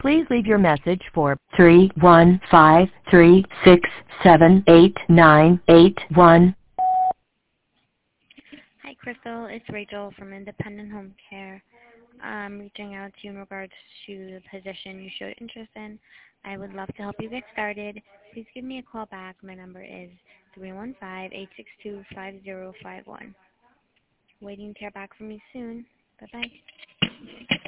Please leave your message for 315-367-8981. Hi, Crystal. It's Rachel from Independent Home Care. I'm reaching out to you in regards to the position you showed interest in. I would love to help you get started. Please give me a call back. My number is 315-862-5051. Waiting to hear back from you soon. Bye-bye.